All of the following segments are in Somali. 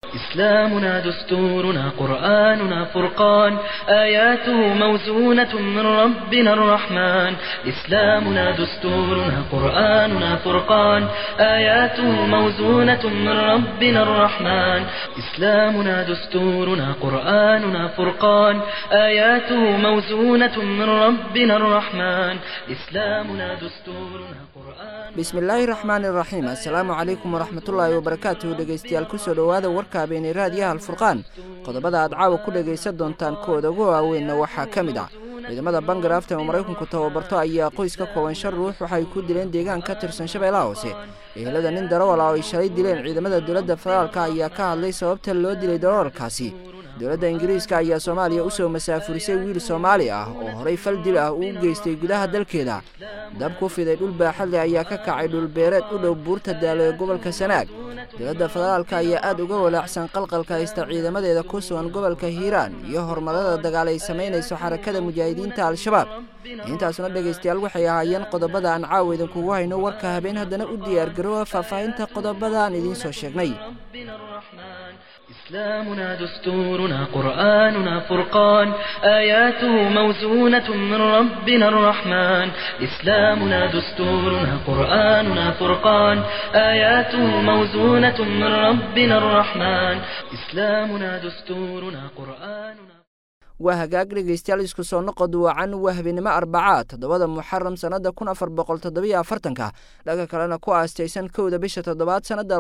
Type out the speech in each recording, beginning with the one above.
إسلامنا دستورنا قرآننا فرقان آياته موزونة من ربنا الرحمن إسلامنا دستورنا قرآننا فرقان آياته موزونة من ربنا الرحمن إسلامنا دستورنا قرآننا فرقان آياته موزونة من ربنا الرحمن إسلامنا دستورنا قرآن بسم الله الرحمن الرحيم السلام عليكم ورحمة الله وبركاته dhegeystayaal ku soo dhawaada warka habeenay raadiyaha Al-Furqaan qodobada aad caawa ku dhageysan doontaan kooda ugu waaweyn waxaa kamid ah ciidamada Bangarafta ee Mareykanku tababarto ayaa qoys ka kooban shan ruux waxay ku dileen deegaan ka tirsan Shabeellaha Hoose ehelada nin darawal ah oo shalay dileen ciidamada dawladda federaalka ayaa ka hadlay sababta loo dilay darawalkaasi dawladda Ingiriiska ayaa Soomaaliya u soo masaafurisay wiil Soomaali ah oo horay fal dil ah u geystay gudaha dalkeeda dab ku fiday dhul baaxad leh ayaa ka kacay dhul beereed u dhow buurta Daalo ee gobolka Sanaag dawladda federaalka ayaa aad uga walaacsan qalqalka haysta ciidamadeeda ku sugan gobolka Hiiraan iyo horumarada dagaal ay sameynayso xarakada mujaahidiinta Al-Shabaab intaasna dhageystayaal waxay ahaayeen qodobada aan caawidan kugu hayno warka habeen haddana u diyaar garoow faahfaahinta qodobada aan idin soo sheegnay إسلامنا دستورنا قرآننا فرقان آياته موزونة من ربنا الرحمن إسلامنا دستورنا قرآننا فرقان آياته موزونة من ربنا الرحمن إسلامنا دستورنا قرآننا وهجاج dhageystayaal isku soo noqod wacan wahbinimo Arbacaad 7 Muharram sanada 1447 dhaga kalena ku aastaysan 1 bisha 7 sanada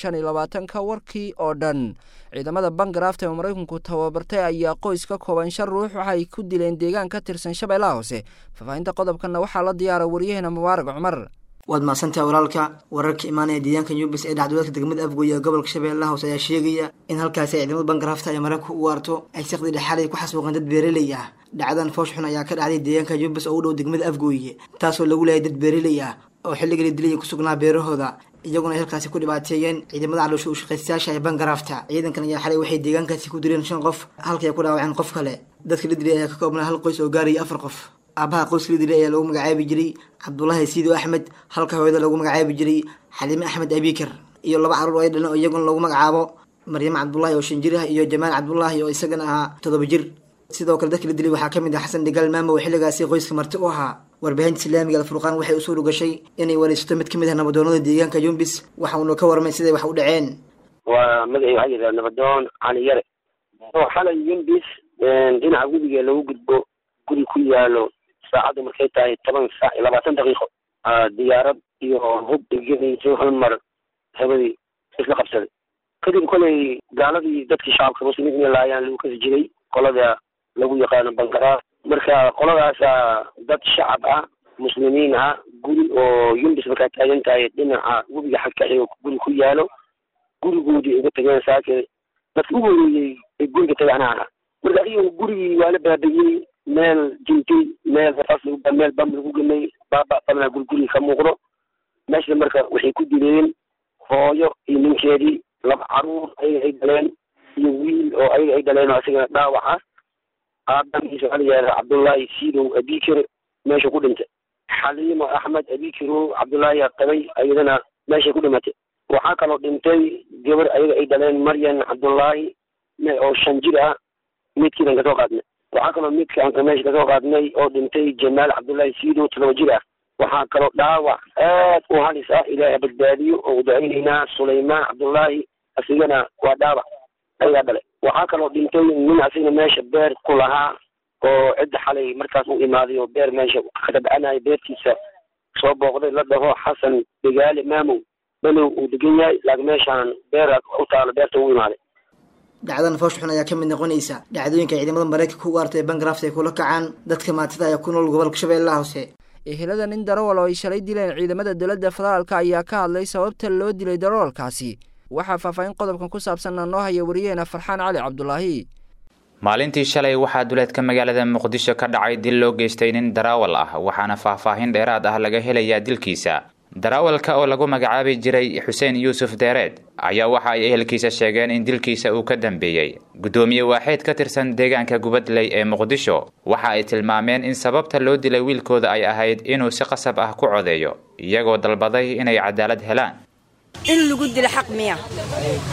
2025 warkii oo dhan ciidamada Bangarafta ee Mareykanku tababartay ayaa qoys ka kooban shan ruux waxay ku dileen deegaan ka tirsan Shabeellaha Hoose faafahinta qodobkana waxaa la diyaaray wariyahena Mubarak Cumar waad maasantaa walaalka wararka imaanaya deegaanka Yubis ee dhacdooyinka degmada Afgooy ee gobolka Shabeellaha Hoose ayaa sheegaya in halkaas ay ciidamada Bangarafta ay Mareykanku u waarto ay shaqadii dhaxalay ku xasuuqan dad beeraley ah dhacdan foosh xun ayaa ka dhacday deegaanka Yubis oo u dhow degmada Afgooy taasoo lagu leeyahay dad beeraley ah oo xilliga dilay ku sugnaa beerahooda iyaguna halkaas ku dhibaateeyeen ciidamada caloosha u shaqaystayaasha ee Bangarafta ciidankan ayaa xalay waxay deegaankaasi ku dileen 5 qof halka ay ku dhaawaceen qof kale dadka la dilay ayaa ka koobnaa hal qoys oo gaaraya 4 qof abaha qoyska la dilay ayaa lagu magacaabi jiray Cabdullaahi Siido Axmed halka hooyada lagu magacaabi jiray Xaliime Axmed Abikar iyo laba carruur ay dhaleen oo iyaguna lagu magacaabo Maryam Cabdullaahi oo 5 jir ah iyo Jamaal Cabdullaahi oo isagana ahaa 7 jir sidoo kale dadka la dilay waxaa kamid ah Xasan Digal Maamo oo xilligaasi qoyska marti u ahaa warbaahinta Islaamiga Al-Furqaan waxay u soo gashay inay wareysato mid kamid ah nabadoonada deegaanka Yubis waxa uu ka warmay sidii wax u dhaceen waa magaciisa waxa yiraahdaa nabadoon Cali Yare oo xalay Yubis dhinaca gudiga lagu gudbo guri ku yaalo saacadu markay tahay 10 saac iyo 20 daqiiqo diyaarad iyo hub digay hal mar hawadi isla qabsaday kadib kolay gaaladii dadkii shacabka muslimiinta laayaan lagu kasi jiray qolada lagu yaqaan Bangaraf marka qoladaas dad shacab ah muslimiin ah guri oo Yubis markay taagan tahay dhinaca gudiga xagga iyo guri ku yaalo gurigoodii uga tageen saakay dadku ugu weeyay guriga tagaana marka iyo gurigi waa la baabiyay meel jinti meel fasal meel bam lagu gamay baba fadlan guriguri ka muuqdo meesha marka waxay ku dileen hooyo iyo ninkeedii laba caruur ay dhaleen iyo wiil oo ay dhaleen asiga dhaawaca aabbihiisa waliyaha Cabdullaahi Siido Abikar meesha ku dhintay Xaliime Axmed Abikar Cabdullaahi qabay ayadana meesha ku dhimatay waxa kale oo dhintay gabar ay dhaleen Maryam Cabdullaahi oo 5 jir ah midkiina ka soo qaadnay waxa kale midka aan meesha ka soo qaadnay oo dhintay Jamaal Cabdullaahi Siido 7 jir ah waxa kale dhaawac aad u halis ah Ilaahay badbaadiyo oo ducaynayna Suleymaan Cabdullaahi asigana waa dhaawac ayaa dhalay waxa kale oo dhintay nin asigana meesha beer ku lahaa oo cid xalay markaas u imaaday oo beer meesha ka dabcanay beertiisa soo booqday la dhaho Xasan Digaale Maamo balow uu degan yahay laakiin meeshaan beer u taalo beerta u imaaday dhacdan foosh xun ayaa ka mid noqonaysa dhacdooyinka ciidamada Mareykanka ku waartay Bangarafta ay kula kacaan dadka maatada ay ku nool gobolka Shabeellaha Hoose ehelada nin darawal oo shalay dileen ciidamada dawladda federaalka ayaa ka hadlay sababta loo dilay darawalkaasi waxa faahfaahin qodobkan ku saabsan noo haya wariyayna Farxaan Cali Cabdullaahi maalintii shalay waxaa duleedka magaalada Muqdisho ka dhacay dil loo geystay nin darawal ah waxaana faahfaahin dheeraad ah laga helayaa dilkiisa darawalka oo lagu magacaabi jiray Xuseen Yuusuf Deereed ayaa waxa ay ehelkiisa sheegeen in dilkiisa uu ka dambeeyay gudoomiye waaxid ka tirsan deegaanka Gubadley ee Muqdisho waxa ay tilmaameen in sababta loo dilay wiilkooda ay ahayd inuu si qasab ah ku codeeyo iyagoo dalbaday inay cadaalad helaan in lagu dilo xaq miya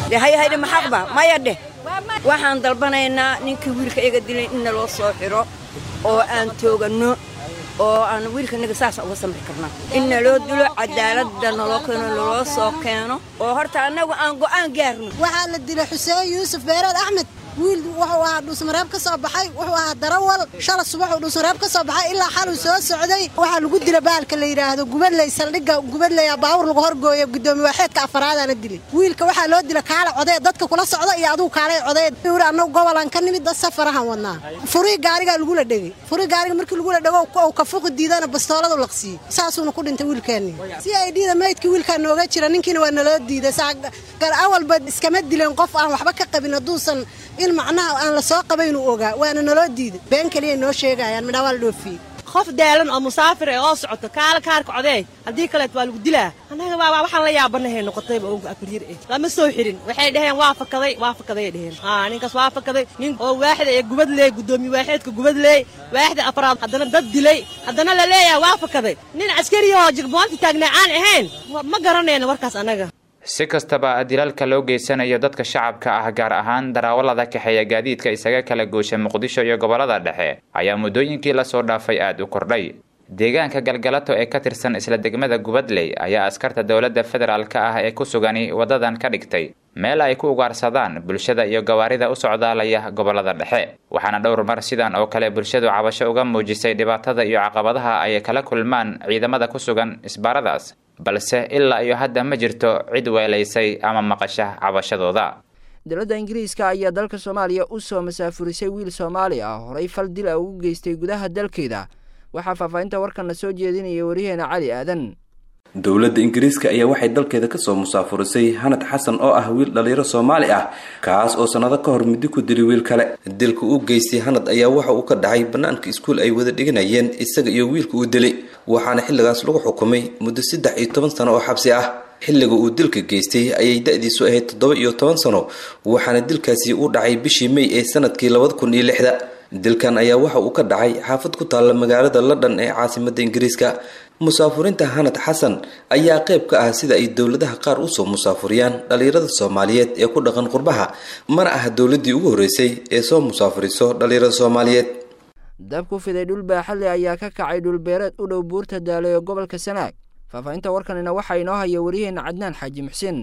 hayde maxaqba maya dheh waxaan dalbanaynaa ninkii wiilka iga dilay in loo soo xiro oo aan toogano oo aan wiilkanaga saas uga samri karnaa in loo dilo cadaaladda naloo soo keeno oo horta annagu aan go'aan gaarno waxaa la dilay Xuseen Yuusuf Beereed Axmed wiil wuxuu ahaa dhuusmareeb ka soo baxay wuxuu ahaa darawal shala subax uu dhuusmareeb ka soo baxay ilaa xal uu soo socday waxaa lagu dilay baalka la yiraahdo gubadley saldhiga gubadley baawur lagu horgooyo gudoomiye waaxeedka afraad aan dilay wiilka waxaa loo dilay kaala coday dadka kula socda iyo aduu kaalay coday wiil annagu gobolan ka nimid dad safarahan wadnaa furii gaariga lagu la dhigay furii gaariga markii lagu la dhago oo ka fuq diidana bastoolada laqsi saasuuna ku dhintay wiilkeeni si ay diida meedkii wiilka nooga jira ninkiina waa naloo diiday gar awal bad iskama dileen qof aan waxba ka qabin aduusan in macnaha aan la soo qabayn uu ogaa waana naloo diiday been kaliya noo sheegayaan midhawa la dhoofiyay qof daalan oo musaafir ah oo socoto kaarka coday hadii kale waa lagu dilaa anaga waxaan la yaabanahay noqotay oo akriir lama soo xirin waxay dhaheen waa fakaday dhaheen ninkaas waa fakaday nin oo waaxda ee gubadley gudoomiye waaxeedka gubadley waaxda afraad haddana dad dilay haddana la leeyahay waa fakaday nin askari oo jigboonta taagnaa aan ahayn ma garanayno warkaas anaga si kastaba dilalka loo geysanayo dadka shacabka ah gaar ahaan darawalada kaxeeya gaadiidka isaga kala goosha Muqdisho iyo gobolada dhexe ayaa muddooyinkii la soo dhaafay aad u kordhay deegaanka galgalato ee ka tirsan isla degmada Gubadley ayaa askarta dawladda federaalka ah ee ku sugan wadadan ka dhigtay meel ay ku ugaarsadaan bulshada iyo gawaarida u socdaalaya gobolada dhexe waxaana dhowr mar sidan oo kale bulshadu cabasho uga muujisay dhibaatada iyo caqabadaha ay kala kulmaan ciidamada ku sugan isbaaradaas balse ilaa iyo hadda ma jirto cid weelaysay ama maqasha cabashadooda dowladda Ingiriiska ayaa dalka Soomaaliya u soo masaafurisay wiil Soomaali ah horay fal dil ah ugu geystay gudaha dalkeeda waxa faafaynta warkan soo jeedinaya wariyaheena Cali Aadan dowladda Ingiriiska ayaa waxay dalkeeda ka soo musaafurisay Hanad Xasan oo ah wiil dhalinyaro Soomaali ah kaas oo sanado ka hor mid ku dilay wiil kale dilka uu geystay Hanad ayaa waxa uu ka dhacay banaanka iskuul ay wada dhiganayeen isaga iyo wiilka uu dilay waxaana xilligaas lagu xukumay muddo 13 sano oo xabsi ah xilliga uu dilka geystay ayay da'diisu ahayd 17 sano waxaana dilkaasi uu dhacay bishii May ee sanadkii 2006 dilkan ayaa waxa uu ka dhacay xaafad ku taal magaalada London ee caasimadda Ingiriiska musaafurinta Hanad Xasan ayaa qayb ka ah sida ay dawladaha qaar u soo musaafuriyaan dhalinyarada Soomaaliyeed ee ku dhaqan qurbaha mana aha dawladii ugu horeysay ee soo musaafuriso dhalinyarada Soomaaliyeed dabku fiday dhul baaxad leh ayaa ka kacay dhul beereed u dhow buurta Daalo ee gobolka Sanaag faafaynta warkanina waxa inoo haya wariyaheena Cadnaan Xaaji Muxsin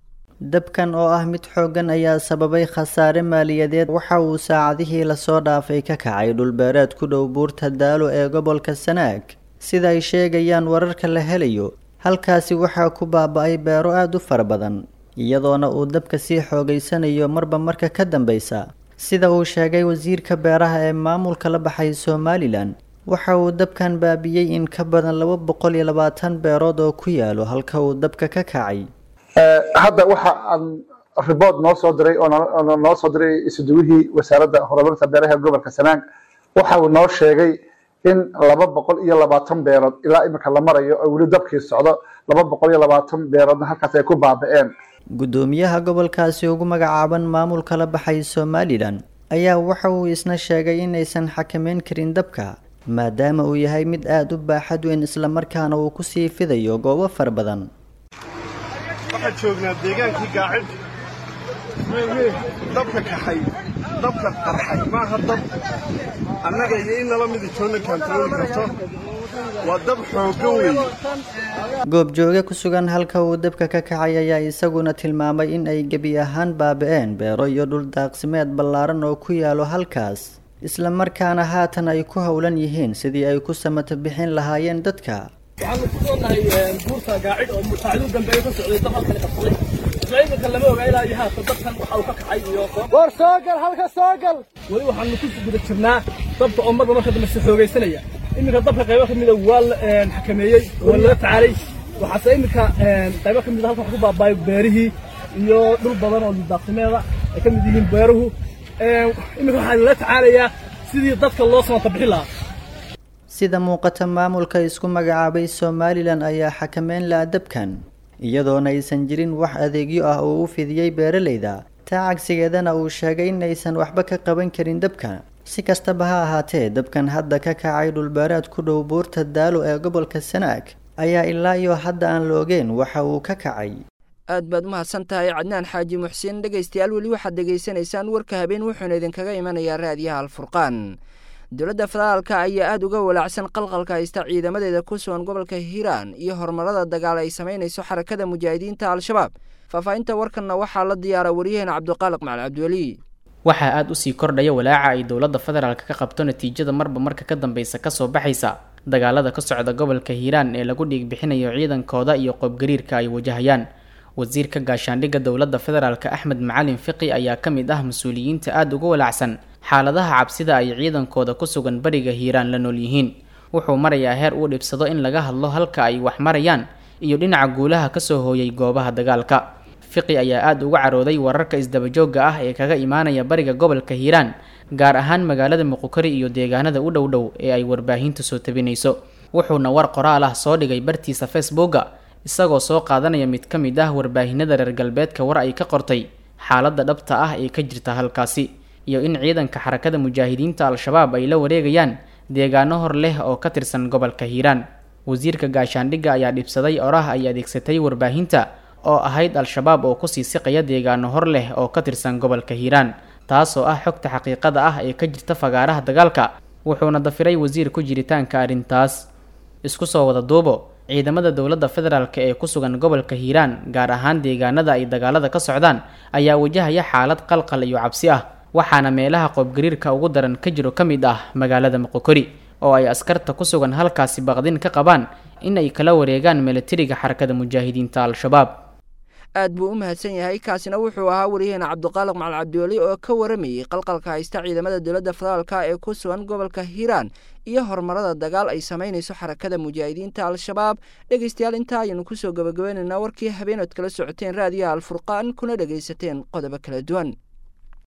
dabkan oo ah mid xoogan ayaa sababay khasaare maaliyadeed waxa uu saacadihii la soo dhaafay ka kacay dhul beereed ku dhow buurta Daalo ee gobolka Sanaag sida ay sheegayaan wararka la helayo halkaasi waxaa ku baaba'ay beero aad u fara badan iyadoona uu dabka sii xoogaysanayo marba marka ka dambaysa sida uu sheegay wasiirka beeraha ee maamulka la baxay Somaliland waxa uu dabkan baabiyay in ka badan 220 beerood oo ku yaalo halka uu dabka ka kacay hadda waxa aan report noo soo diray oo noo soo diray isuduwihii wasaaradda horumarinta beeraha gobolka Sanaag waxa uu noo sheegay in 220 beerood ilaa imika la marayo oo wali dabkii socdo 220 beeroodna halkaas ay ku baaba'een gudoomiyaha gobolkaasi ugu magacaaban maamulka la baxay Somaliland ayaa waxa uu isna sheegay in aysan xakameyn karin dabka maadaama uu yahay mid aad u baaxad weyn isla markaana uu ku sii fidayo goobo far badan waxaan joognaa deegaankii gaacib dabka kaxay dabka qarxay maaha dab annaga iyo in nala midi joogna kantarooli karto waa dab xooggan weeye goobjooge ku sugan halka uu dabka ka kacay ayaa isaguna tilmaamay in ay gebi ahaan baaba'een beero iyo dhul daaqsimeed ballaaran oo ku yaalo halkaas isla markaana haatan ay ku howlan yihiin sidii ay ku samata bixin lahaayeen dadka waxaan ku soonahay buurta gaacid oo mutaacadu dambeeyo ka socday dab halkan qabsaday islaamka lama ogaa ilaa iyo haatan dadkan waxa uu ka kacay iyo war soo gal halka soo gal wali waxaan ku guda jirnaa dabka oo marba marka dambe xoogaysanaya iminka dabka qaybo kamid ah waa xakameeyay oo la tacaalay waxa iminka qaybo kamid ah halka ku baabay beerihii iyo dhul badan oo daaqsimeeda ay kamid yihiin beeruhu iminka waxa la tacaalayaa sidii dadka loo soo tabixi lahaa sida muuqata maamulka isku magacaabay Somaliland ayaa xakameyn la dabkan iyadoona aysan jirin wax adeegyo ah oo u fidiyay beeraleyda taagsigeedana uu sheegay in aysan waxba ka qaban karin dabka si kastaba ha ahaatee dabkan hadda ka kacay dhul beereed ku dhow buurta Daalo ee gobolka Sanaag ayaa ilaa iyo hadda aan la ogeyn waxa uu ka kacay aad baad umahadsan tahay cadnaan xaaji muxsin dhegaystayaal weli waxaad dhegaysanaysaan warka habeen wuxuuna idinkaga imanayaa raadiyaha alfurqaan dowladda federaalka ayaa aad uga walaacsan qalqalka haysta ciidamadeeda ku sugan gobolka hiiraan iyo horumarada dagaal ay samaynayso xarakada mujaahidiinta al-shabaab faahfaahinta warkanna waxaa la diyaara waryaheena cabdiqaaliq macali cabdiweli waxaa aad usii kordhaya walaaca ay dowladda federaalka ka qabto natiijada marba marka ka dambeysa kasoo baxaysa dagaalada ka socda gobolka hiiraan ee lagu dhiig bixinayo ciidankooda iyo qoobgariirka ay wajahayaan wasiirka gaashaandhigga dowladda federaalka axmed macalin fiqi ayaa ka mid ah mas-uuliyiinta aada uga walaacsan xaaladaha cabsida ay ciidankooda ku sugan bariga hiiraan la nool yihiin wuxuu marayaa heer uu dhibsado in laga hadlo halka ay wax marayaan iyo dhinaca guulaha kasoo hooyay goobaha dagaalka fiqi ayaa aada uga carooday wararka isdabajooga ah ee kaga imaanaya bariga gobolka hiiraan gaar ahaan magaalada muqukari iyo deegaanada u dhow dhow ee ay warbaahintu soo tabinayso wuxuuna war qoraal ah soo dhigay bartiisa facebooka isagoo soo qaadanaya mid ka mid ah warbaahinada reer galbeedka war ay ka qortay xaaladda dhabta ah ee ka jirta halkaasi iyo in ciidanka xarakada mujaahidiinta al-shabaab ay la wareegayaan deegaano hor leh oo ka tirsan gobolka hiiraan wasiirka gaashaandhigga ayaa dhibsaday oraah ay adeegsatay warbaahinta oo ahayd al-shabaab oo kusii siqaya deegaano hor leh oo ka tirsan gobolka hiiraan taasoo ah xogta xaqiiqada ah ee ka jirta fagaaraha dagaalka wuxuuna dafiray wasiir ku jiritaanka arrintaas isku soo wada duubo ciidamada dowladda federaalka ee ku sugan gobolka hiiraan gaar ahaan deegaanada ay dagaalada ka socdaan ayaa wajahaya xaalad qalqal iyo cabsi ah waxaana meelaha qoobgariirka ugu daran ka jiro ka mid ah magaalada muqukari oo ay askarta ku sugan halkaasi baqdin ka qabaan in ay kala wareegaan milatariga xarakada mujaahidiinta al-shabaab aad buu u mahadsan yahay kaasina wuxuu ahaa waryaheena cabdiqaaliq macali cabdiweli oo ka waramayay qalqalka haysta ciidamada dowladda federaalka ee ku sugan gobolka hiiraan iyo horumarada dagaal ay samaynayso xarakada mujaahidiinta al-shabaab dhegaystayaal intaa ayaynu kusoo gabagabaynaynaa warkii habeenood kala socoteen raadiyaha alfurqaan kuna dhegaysateen qodobo kala duwan